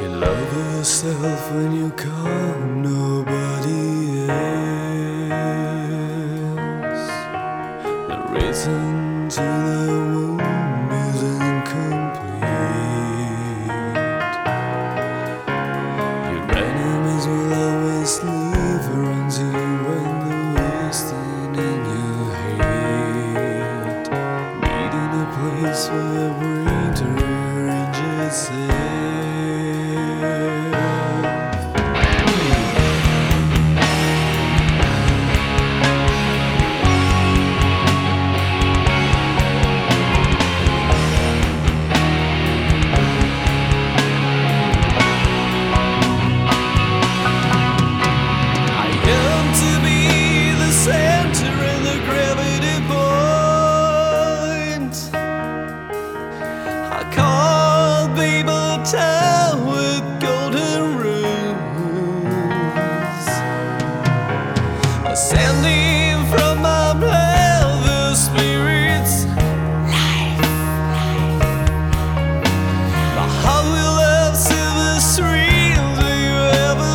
You love yourself when you call nobody else. The reason to the wound is incomplete. Your enemies will always leave around you when they're wasting in your head. Needing a place for your brain to rearrange itself. Town with golden roofs, ascending from my plane, the spirits life. My heart will love silver streams will you ever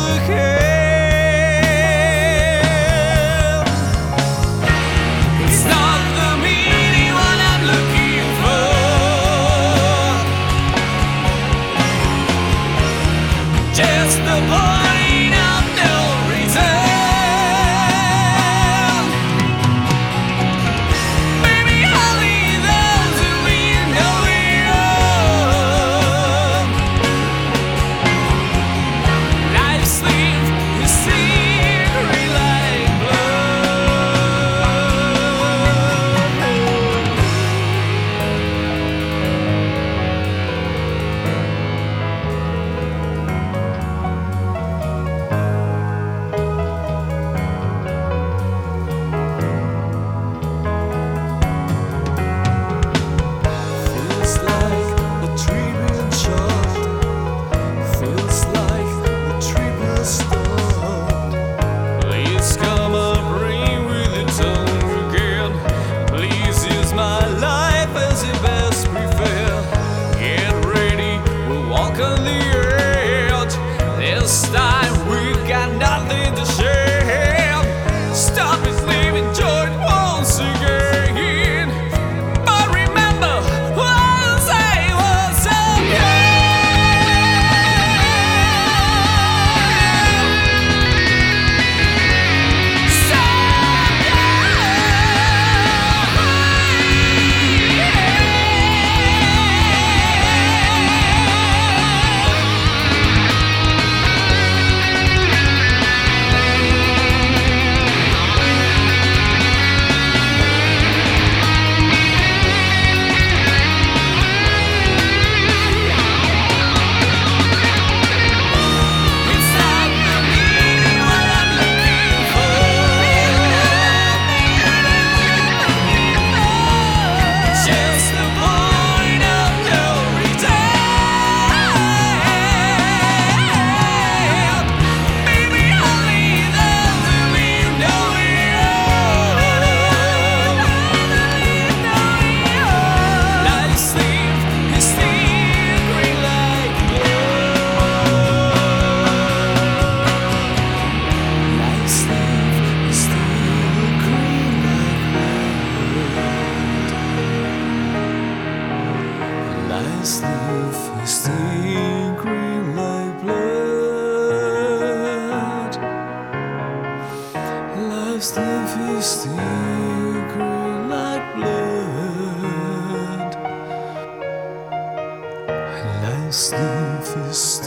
have. It's not the meaning what I'm looking for, just the point of no return. Maybe only those who we know we're on. Life's sleep is secret like on the edge. This time we got nothing to share. Stop it, leaving George once again. But remember what I say was life's leaf is still green like blood. Life's leaf is still green like blood. Life's leaf is